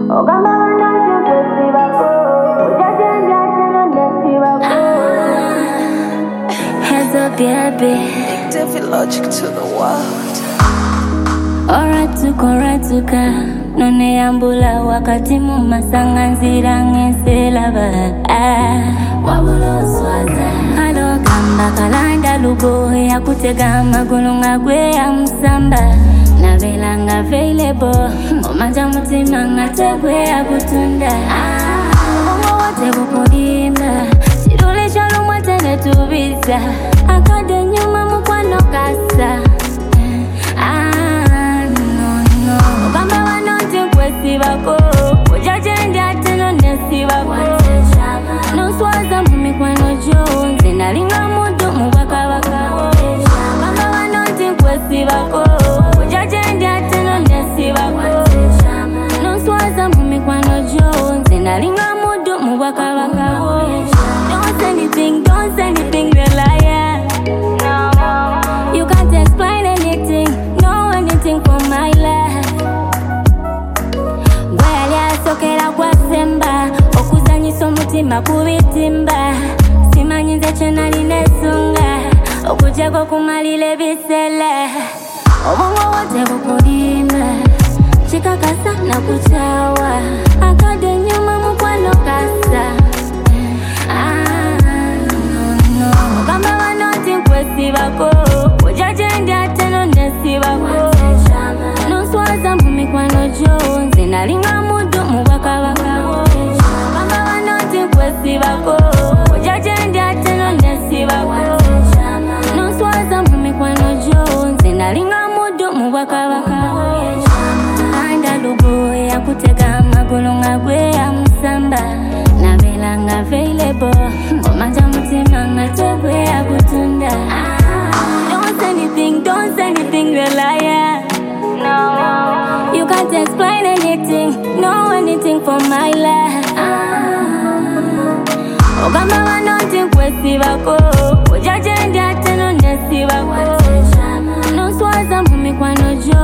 Logic to the world. Oratuka none yambula wakati mumasanga nzira ngeselaba wabuloswaza halo kamba kalanda lugo ya kutega amagulu ngagwe ya musamba nabelanga available omanja mutima ngategwe ya kutunda wote bukulimba chirule chalumwa tene tubiza akade nyuma mukwano kasa Ogamba wanonti kwesibako Ojajende ateno nesibako Noswaza mumikwano jo Nze nalinga mudu mubakabaka Ogamba wanonti kwesibako Ojajende ateno nesibako Noswaza mumikwano jo Nze nalinga mudu mubakabaka Don't say anything, you're a liar. No. You can't explain anything, know anything from my life. Sokera kwa semba okuzanyisa omutima kubitimba simanyize kyenali nesunga okujjako kumalira ebisele obwongo wote bukulimba kikakasa nakukyawa akade nyuma mukwano kasa ogamba wanoti nkwesibako ojajende ateno nesibako noswaza mu mikwano jo nze nalinga mudu mubakabaka ogamba wanoti nkwesibako ojajende ateno nesibako noswaza mu mikwano jo nze nalinga mudu mubakabaka anda lugo yakutega amagulu ngagwe ya musamba nabelanga available omanja mutima ngategwe ya kutunda Don't say anything, you're a liar. No. You can't explain anything, know anything from my life. Ogamba wanonti nkwesibako ojajende ateno nesibako noswaza mumikwano jo